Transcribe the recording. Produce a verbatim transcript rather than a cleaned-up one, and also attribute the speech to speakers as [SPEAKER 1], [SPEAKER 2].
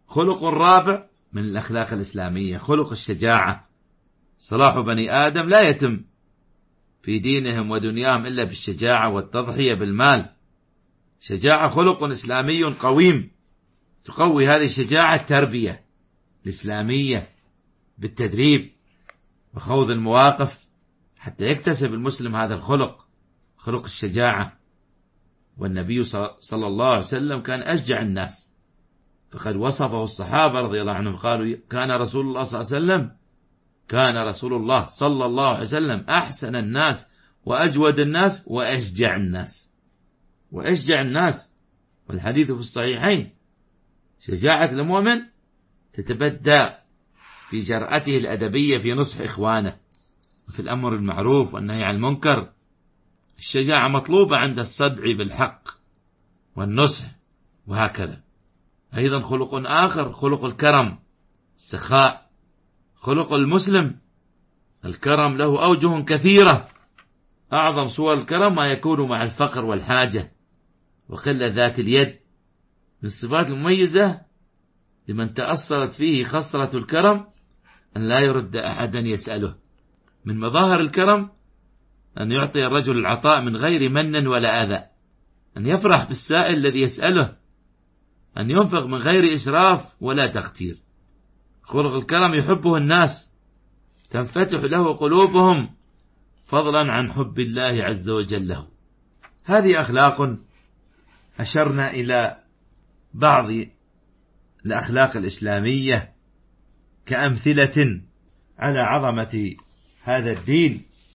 [SPEAKER 1] خلق الرابع من الأخلاق الإسلامية خلق الشجاعة. صلاح بني آدم لا يتم في دينهم ودنياهم إلا بالشجاعة والتضحية بالمال. شجاعة خلق إسلامي قويم، تقوي هذه الشجاعة التربية الإسلامية بالتدريب وخوض المواقف حتى يكتسب المسلم هذا الخلق، خلق الشجاعة. والنبي صلى الله عليه وسلم كان أشجع الناس، فقد وصفه الصحابة رضي الله عنهم قالوا كان رسول الله صلى الله عليه وسلم كان رسول الله صلى الله عليه وسلم أحسن الناس وأجود الناس وأشجع الناس وأشجع الناس. والحديث في الصحيحين شجاعة المؤمن تتبدى في جرأته الأدبية في نصح إخوانه وفي الأمر بالمعروف والنهي عن المنكر. الشجاعة مطلوبة عند الصدع بالحق والنصح وهكذا. أيضا خلق آخر خلق الكرم السخاء. خلق المسلم الكرم له أوجه كثيرة، أعظم صور الكرم ما يكون مع الفقر والحاجة وقلة ذات اليد. من الصفات المميزة لمن تأصلت فيه خصلة الكرم أن لا يرد أحدا يسأله. من مظاهر الكرم أن يعطي الرجل العطاء من غير من ولا أذى، أن يفرح بالسائل الذي يسأله، أن ينفق من غير إسراف ولا تقتير. خلق الكرم يحبه الناس، تنفتح له قلوبهم فضلا عن حب الله عز وجل له.
[SPEAKER 2] هذه أخلاق أشرنا إلى بعض الأخلاق الإسلامية كأمثلة على عظمة هذا الدين